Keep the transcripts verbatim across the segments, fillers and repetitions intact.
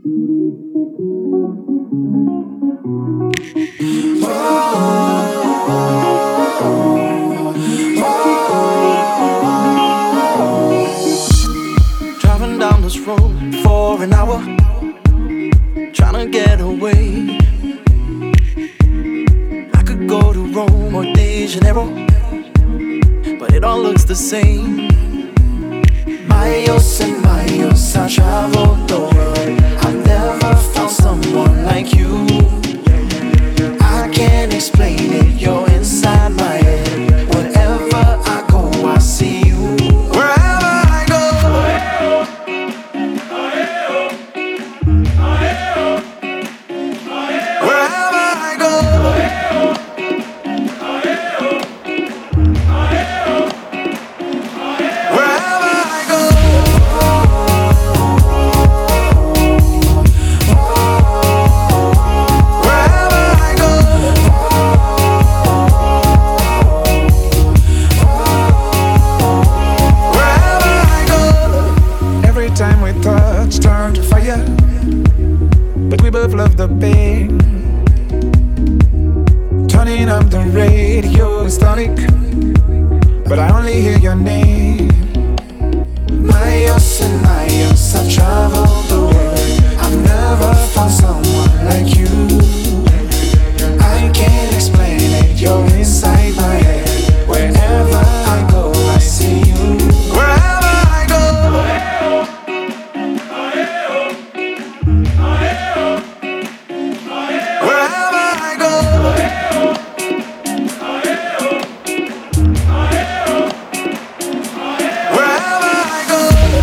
Driving down this road for an hour, trying to get away. I could go to Rome or De Janeiro, but it all looks the same. Miles and miles I traveled the world, I've never found someone like you. I can't explain it, you're inside my head. Wherever I go, I see you. Wherever I go, wherever I go, wherever I go. Time we touch turned to fire, but we both love the pain. Turning up the radio is tonic, but I only hear your name. Miles and miles I've traveled the world, I've never found someone like you. I can't explain it, you're inside my head. Wherever I go, I see you. Wherever I go, wherever I go, wherever I go,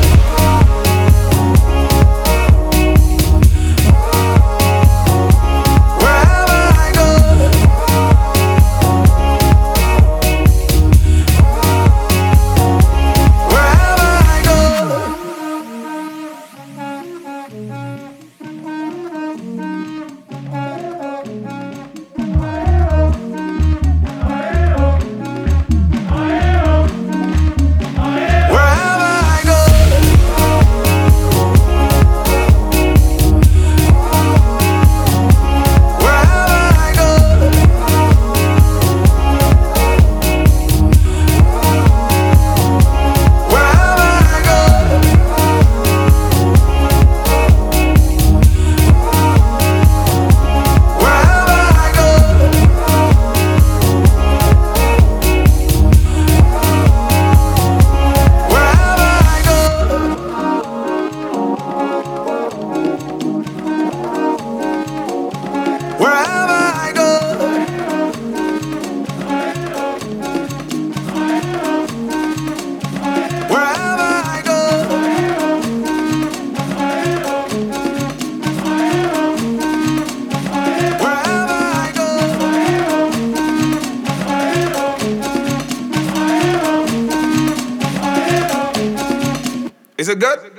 wherever I go, wherever I go. Wherever I go, wherever I go, wherever I go, wherever I go. Wherever I go, wherever I go, wherever I go, wherever I go. Is it good?